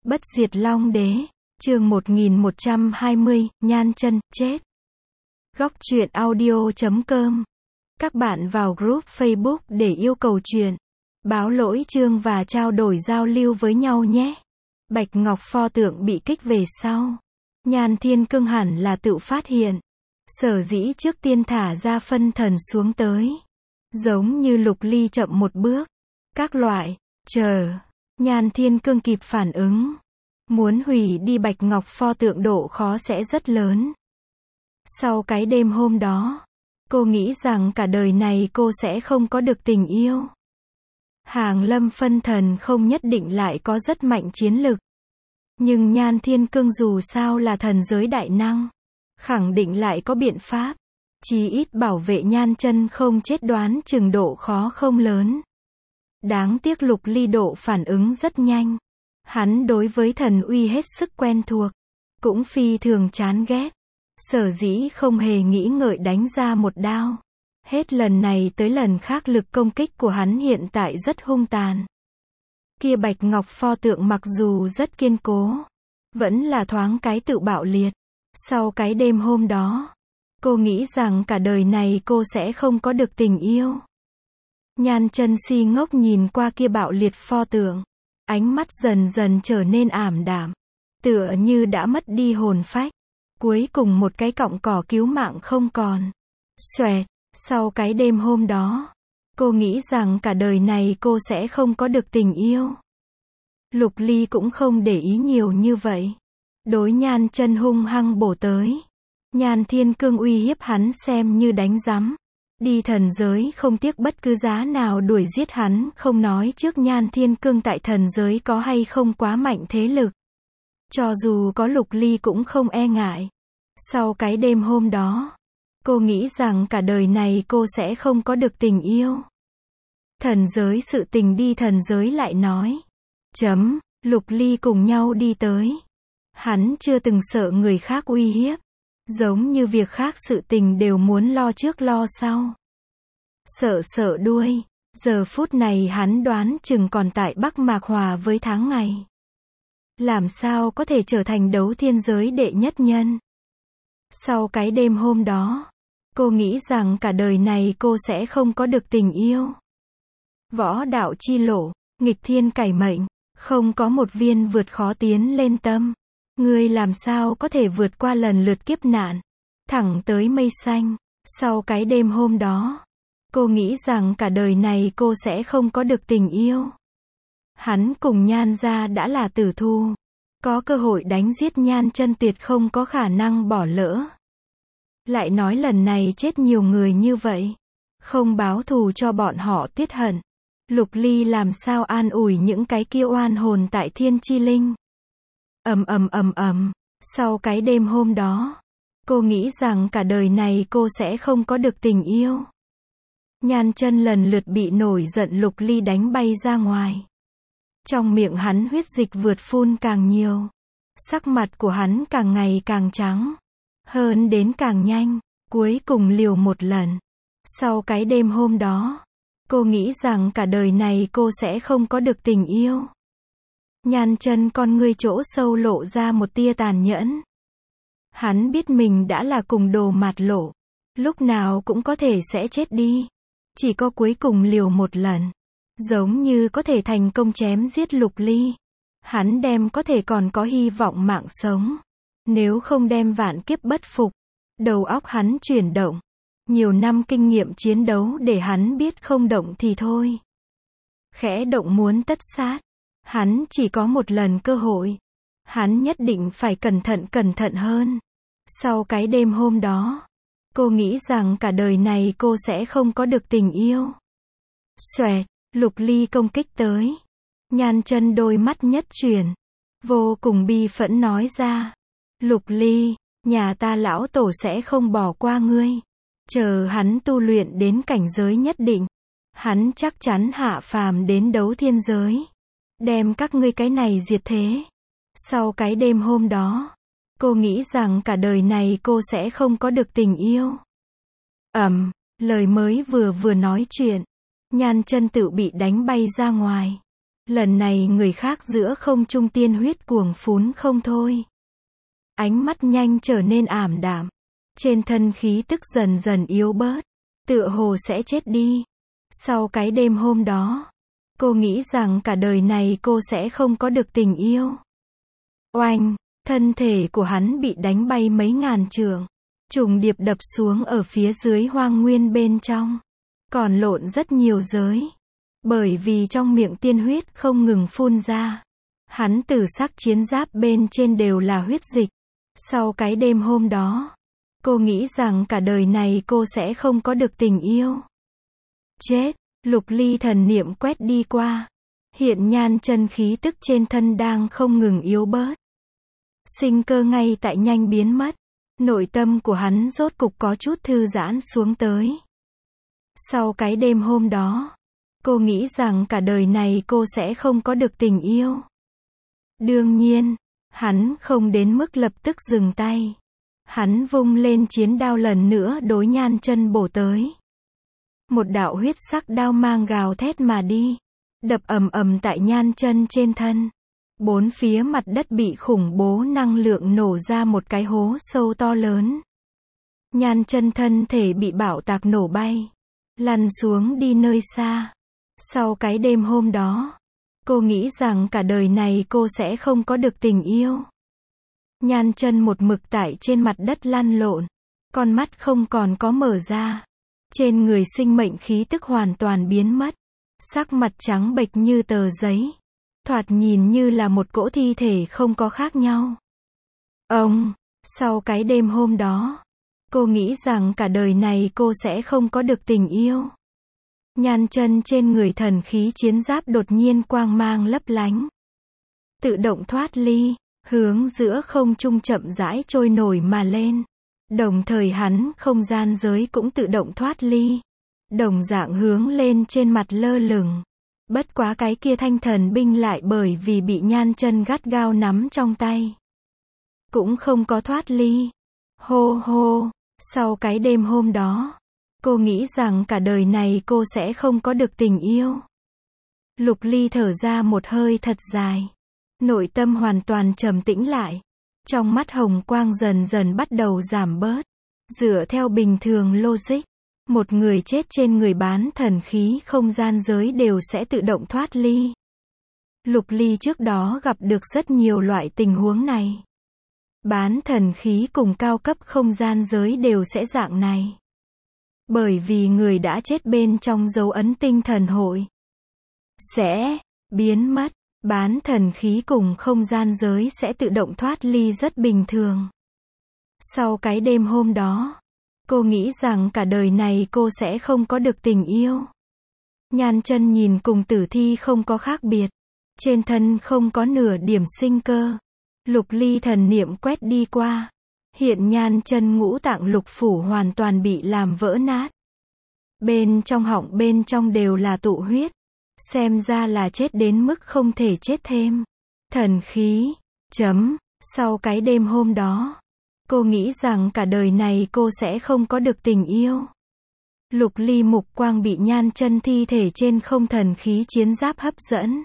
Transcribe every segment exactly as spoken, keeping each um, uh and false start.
Bất diệt Long Đế, chương một nghìn một trăm hai mươi, Nhan Chân, chết. Góc truyện audio chấm com. Các bạn vào group Facebook để yêu cầu truyện, báo lỗi chương và trao đổi giao lưu với nhau nhé. Bạch Ngọc pho tượng bị kích về sau. Nhan Thiên Cương hẳn là tự phát hiện. Sở dĩ trước tiên thả ra phân thần xuống tới. Giống như Lục Ly chậm một bước. Các loại, chờ. Nhan Thiên Cương kịp phản ứng. Muốn hủy đi Bạch Ngọc pho tượng độ khó sẽ rất lớn. Sau cái đêm hôm đó, cô nghĩ rằng cả đời này cô sẽ không có được tình yêu. Hàng Lâm phân thần không nhất định lại có rất mạnh chiến lực. Nhưng Nhan Thiên Cương dù sao là thần giới đại năng. Khẳng định lại có biện pháp. Chí ít bảo vệ Nhan Chân không chết, đoán chừng độ khó không lớn. Đáng tiếc Lục Ly độ phản ứng rất nhanh. Hắn đối với thần uy hết sức quen thuộc. Cũng phi thường chán ghét. Sở dĩ không hề nghĩ ngợi đánh ra một đao. Hết lần này tới lần khác lực công kích của hắn hiện tại rất hung tàn. Kia Bạch Ngọc pho tượng mặc dù rất kiên cố, vẫn là thoáng cái tự bạo liệt. Sau cái đêm hôm đó, cô nghĩ rằng cả đời này cô sẽ không có được tình yêu. Nhan Chân si ngốc nhìn qua kia bạo liệt pho tượng. Ánh mắt dần dần trở nên ảm đạm. Tựa như đã mất đi hồn phách. Cuối cùng một cái cọng cỏ cứu mạng không còn. Xoẹt, sau cái đêm hôm đó, cô nghĩ rằng cả đời này cô sẽ không có được tình yêu. Lục Ly cũng không để ý nhiều như vậy. Đối Nhan Chân hung hăng bổ tới. Nhan Thiên Cương uy hiếp hắn xem như đánh rắm. Đi thần giới không tiếc bất cứ giá nào đuổi giết hắn, không nói trước Nhan Thiên Cương tại thần giới có hay không quá mạnh thế lực. Cho dù có Lục Ly cũng không e ngại. Sau cái đêm hôm đó, cô nghĩ rằng cả đời này cô sẽ không có được tình yêu. Thần giới sự tình đi thần giới lại nói. Chấm, Lục Ly cùng nhau đi tới. Hắn chưa từng sợ người khác uy hiếp. Giống như việc khác sự tình đều muốn lo trước lo sau. Sợ sợ đuôi. Giờ phút này hắn đoán chừng còn tại Bắc Mạc Hòa với tháng ngày. Làm sao có thể trở thành đấu thiên giới đệ nhất nhân. Sau cái đêm hôm đó, cô nghĩ rằng cả đời này cô sẽ không có được tình yêu. Võ đạo chi lộ, nghịch thiên cải mệnh, không có một viên vượt khó tiến lên tâm. Ngươi làm sao có thể vượt qua lần lượt kiếp nạn, thẳng tới mây xanh. Sau cái đêm hôm đó, cô nghĩ rằng cả đời này cô sẽ không có được tình yêu. Hắn cùng Nhan gia đã là tử thù. Có cơ hội đánh giết Nhan Chân tuyệt không có khả năng bỏ lỡ. Lại nói lần này chết nhiều người như vậy. Không báo thù cho bọn họ tiết hận. Lục Ly làm sao an ủi những cái kia oan hồn tại Thiên Chi Linh. Ầm ầm ầm ầm. Sau cái đêm hôm đó, cô nghĩ rằng cả đời này cô sẽ không có được tình yêu. Nhan Chân lần lượt bị nổi giận Lục Ly đánh bay ra ngoài. Trong miệng hắn huyết dịch vượt phun càng nhiều. Sắc mặt của hắn càng ngày càng trắng. Hơn đến càng nhanh. Cuối cùng liều một lần. Sau cái đêm hôm đó, cô nghĩ rằng cả đời này cô sẽ không có được tình yêu. Nhan Chân con ngươi chỗ sâu lộ ra một tia tàn nhẫn. Hắn biết mình đã là cùng đồ mạt lộ. Lúc nào cũng có thể sẽ chết đi. Chỉ có cuối cùng liều một lần. Giống như có thể thành công chém giết Lục Ly. Hắn đem có thể còn có hy vọng mạng sống. Nếu không đem vạn kiếp bất phục. Đầu óc hắn chuyển động. Nhiều năm kinh nghiệm chiến đấu để hắn biết không động thì thôi. Khẽ động muốn tất sát. Hắn chỉ có một lần cơ hội. Hắn nhất định phải cẩn thận cẩn thận hơn. Sau cái đêm hôm đó, cô nghĩ rằng cả đời này cô sẽ không có được tình yêu. Xoẹt, Lục Ly công kích tới. Nhan Chân đôi mắt nhất chuyển. Vô cùng bi phẫn nói ra. Lục Ly, nhà ta lão tổ sẽ không bỏ qua ngươi. Chờ hắn tu luyện đến cảnh giới nhất định. Hắn chắc chắn hạ phàm đến đấu thiên giới. Đem các ngươi cái này diệt thế. Sau cái đêm hôm đó, cô nghĩ rằng cả đời này cô sẽ không có được tình yêu. Ầm, lời mới vừa vừa nói chuyện. Nhan Chân tự bị đánh bay ra ngoài. Lần này người khác giữa không trung tiên huyết cuồng phún không thôi. Ánh mắt nhanh trở nên ảm đạm. Trên thân khí tức dần dần yếu bớt. Tựa hồ sẽ chết đi. Sau cái đêm hôm đó, cô nghĩ rằng cả đời này cô sẽ không có được tình yêu. Oanh, thân thể của hắn bị đánh bay mấy ngàn trượng. Trùng điệp đập xuống ở phía dưới hoang nguyên bên trong. Còn lộn rất nhiều giới. Bởi vì trong miệng tiên huyết không ngừng phun ra. Hắn tử sắc chiến giáp bên trên đều là huyết dịch. Sau cái đêm hôm đó, cô nghĩ rằng cả đời này cô sẽ không có được tình yêu. Chết, Lục Ly thần niệm quét đi qua. Hiện nhan chân khí tức trên thân đang không ngừng yếu bớt. Sinh cơ ngay tại nhanh biến mất. Nội tâm của hắn rốt cục có chút thư giãn xuống tới. Sau cái đêm hôm đó, cô nghĩ rằng cả đời này cô sẽ không có được tình yêu. Đương nhiên, hắn không đến mức lập tức dừng tay. Hắn vung lên chiến đao lần nữa đối nhan chân bổ tới. Một đạo huyết sắc đao mang gào thét mà đi. Đập ầm ầm tại nhan chân trên thân. Bốn phía mặt đất bị khủng bố năng lượng nổ ra một cái hố sâu to lớn. Nhan chân thân thể bị bạo tạc nổ bay. Lăn xuống đi nơi xa. Sau cái đêm hôm đó, cô nghĩ rằng cả đời này cô sẽ không có được tình yêu. Nhan chân một mực tại trên mặt đất lăn lộn. Con mắt không còn có mở ra. Trên người sinh mệnh khí tức hoàn toàn biến mất. Sắc mặt trắng bệch như tờ giấy. Thoạt nhìn như là một cỗ thi thể không có khác nhau. Ông, sau cái đêm hôm đó, cô nghĩ rằng cả đời này cô sẽ không có được tình yêu. Nhan chân trên người thần khí chiến giáp đột nhiên quang mang lấp lánh. Tự động thoát ly, hướng giữa không trung chậm rãi trôi nổi mà lên. Đồng thời hắn không gian giới cũng tự động thoát ly. Đồng dạng hướng lên trên mặt lơ lửng. Bất quá cái kia thanh thần binh lại bởi vì bị nhan chân gắt gao nắm trong tay. Cũng không có thoát ly. Hô hô, sau cái đêm hôm đó, cô nghĩ rằng cả đời này cô sẽ không có được tình yêu. Lục Ly thở ra một hơi thật dài. Nội tâm hoàn toàn trầm tĩnh lại. Trong mắt hồng quang dần dần bắt đầu giảm bớt. Dựa theo bình thường logic, một người chết trên người bán thần khí không gian giới đều sẽ tự động thoát ly. Lục Ly trước đó gặp được rất nhiều loại tình huống này. Bán thần khí cùng cao cấp không gian giới đều sẽ dạng này. Bởi vì người đã chết bên trong dấu ấn tinh thần hội sẽ biến mất. Bán thần khí cùng không gian giới sẽ tự động thoát ly rất bình thường. Sau cái đêm hôm đó, cô nghĩ rằng cả đời này cô sẽ không có được tình yêu. Nhan chân nhìn cùng tử thi không có khác biệt. Trên thân không có nửa điểm sinh cơ. Lục Ly thần niệm quét đi qua. Hiện nhan chân ngũ tạng lục phủ hoàn toàn bị làm vỡ nát. Bên trong họng bên trong đều là tụ huyết. Xem ra là chết đến mức không thể chết thêm. Thần khí. Chấm. Sau cái đêm hôm đó, cô nghĩ rằng cả đời này cô sẽ không có được tình yêu. Lục Ly mục quang bị nhan chân thi thể trên không thần khí chiến giáp hấp dẫn.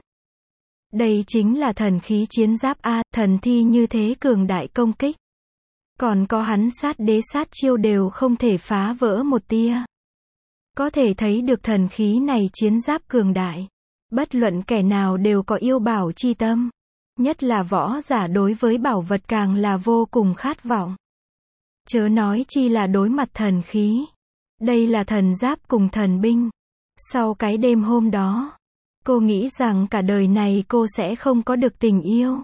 Đây chính là thần khí chiến giáp A, thần thi như thế cường đại công kích. Còn có hắn sát đế sát chiêu đều không thể phá vỡ một tia. Có thể thấy được thần khí này chiến giáp cường đại. Bất luận kẻ nào đều có yêu bảo chi tâm. Nhất là võ giả đối với bảo vật càng là vô cùng khát vọng. Chớ nói chi là đối mặt thần khí. Đây là thần giáp cùng thần binh. Sau cái đêm hôm đó, cô nghĩ rằng cả đời này cô sẽ không có được tình yêu.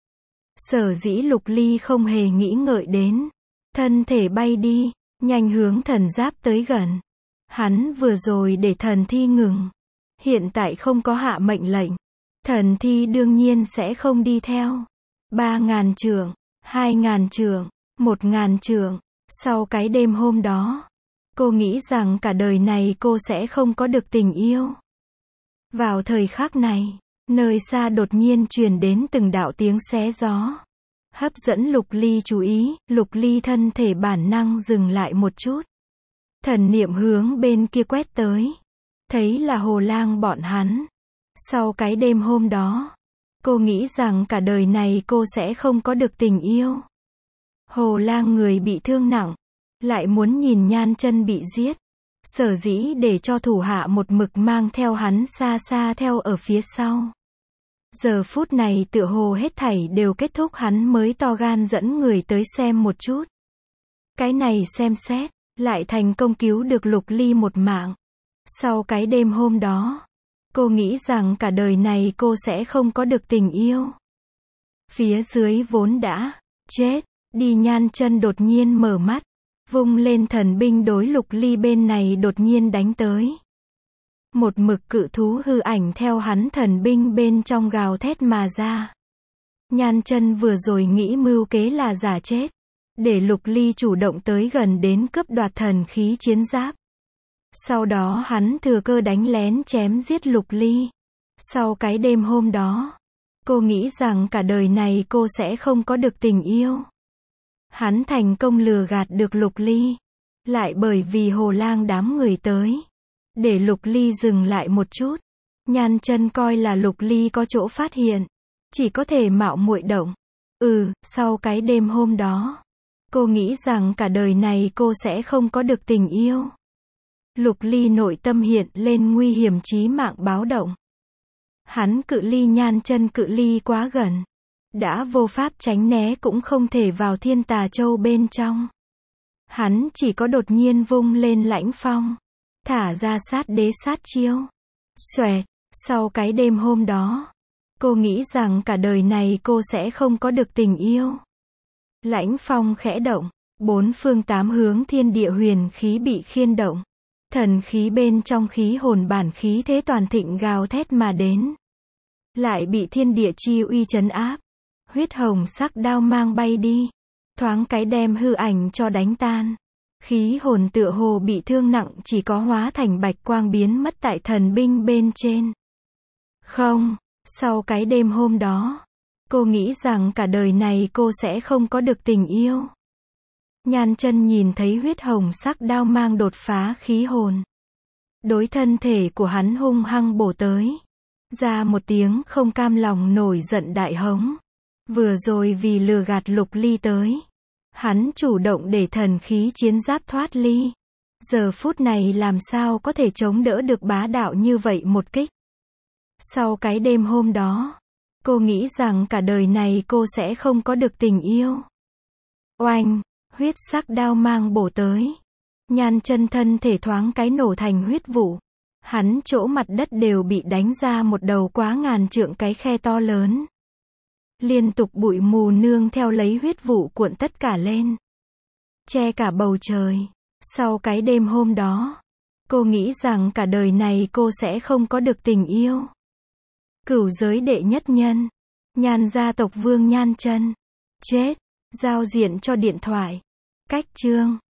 Sở dĩ Lục Ly không hề nghĩ ngợi đến. Thân thể bay đi, nhanh hướng thần giáp tới gần. Hắn vừa rồi để thần thi ngừng. Hiện tại không có hạ mệnh lệnh. Thần thi đương nhiên sẽ không đi theo. Ba ngàn trượng, hai ngàn trượng, một ngàn trượng. Sau cái đêm hôm đó, cô nghĩ rằng cả đời này cô sẽ không có được tình yêu. Vào thời khắc này, nơi xa đột nhiên truyền đến từng đạo tiếng xé gió. Hấp dẫn Lục Ly chú ý, Lục Ly thân thể bản năng dừng lại một chút. Thần niệm hướng bên kia quét tới. Thấy là Hồ Lang bọn hắn. Sau cái đêm hôm đó, cô nghĩ rằng cả đời này cô sẽ không có được tình yêu. Hồ Lang người bị thương nặng, lại muốn nhìn Nhan Chân bị giết. Sở dĩ để cho thủ hạ một mực mang theo hắn xa xa theo ở phía sau. Giờ phút này tựa hồ hết thảy đều kết thúc, hắn mới to gan dẫn người tới xem một chút. Cái này xem xét, lại thành công cứu được Lục Ly một mạng. Sau cái đêm hôm đó, cô nghĩ rằng cả đời này cô sẽ không có được tình yêu. Phía dưới vốn đã chết đi Nhan Chân đột nhiên mở mắt, vung lên thần binh đối Lục Ly bên này đột nhiên đánh tới. Một mực cự thú hư ảnh theo hắn thần binh bên trong gào thét mà ra. Nhan Chân vừa rồi nghĩ mưu kế là giả chết, để Lục Ly chủ động tới gần đến cướp đoạt thần khí chiến giáp. Sau đó hắn thừa cơ đánh lén chém giết Lục Ly. Sau cái đêm hôm đó, cô nghĩ rằng cả đời này cô sẽ không có được tình yêu. Hắn thành công lừa gạt được Lục Ly. Lại bởi vì Hồ Lang đám người tới, để Lục Ly dừng lại một chút. Nhan Chân coi là Lục Ly có chỗ phát hiện, chỉ có thể mạo muội động. Ừ, sau cái đêm hôm đó, cô nghĩ rằng cả đời này cô sẽ không có được tình yêu. Lục Ly nội tâm hiện lên nguy hiểm chí mạng báo động. Hắn cự ly Nhan Chân cự ly quá gần, đã vô pháp tránh né cũng không thể vào Thiên Tà Châu bên trong. Hắn chỉ có đột nhiên vung lên lãnh phong, thả ra sát đế sát chiêu. Xoẹt, sau cái đêm hôm đó, cô nghĩ rằng cả đời này cô sẽ không có được tình yêu. Lãnh phong khẽ động, bốn phương tám hướng thiên địa huyền khí bị khiên động. Thần khí bên trong khí hồn bản khí thế toàn thịnh gào thét mà đến. Lại bị thiên địa chi uy trấn áp. Huyết hồng sắc đao mang bay đi. Thoáng cái đem hư ảnh cho đánh tan. Khí hồn tựa hồ bị thương nặng chỉ có hóa thành bạch quang biến mất tại thần binh bên trên. Không, sau cái đêm hôm đó, cô nghĩ rằng cả đời này cô sẽ không có được tình yêu. Nhan Chân nhìn thấy huyết hồng sắc đao mang đột phá khí hồn. Đối thân thể của hắn hung hăng bổ tới. Ra một tiếng không cam lòng nổi giận đại hống. Vừa rồi vì lừa gạt Lục Ly tới, hắn chủ động để thần khí chiến giáp thoát ly. Giờ phút này làm sao có thể chống đỡ được bá đạo như vậy một kích. Sau cái đêm hôm đó, cô nghĩ rằng cả đời này cô sẽ không có được tình yêu. Oanh, huyết sắc đao mang bổ tới. Nhan Chân thân thể thoáng cái nổ thành huyết vụ. Hắn chỗ mặt đất đều bị đánh ra một đầu quá ngàn trượng cái khe to lớn. Liên tục bụi mù nương theo lấy huyết vụ cuộn tất cả lên, che cả bầu trời. Sau cái đêm hôm đó, cô nghĩ rằng cả đời này cô sẽ không có được tình yêu. Cửu giới đệ nhất nhân, Nhan gia tộc vương Nhan Chân chết. Giao diện cho điện thoại. Cách chương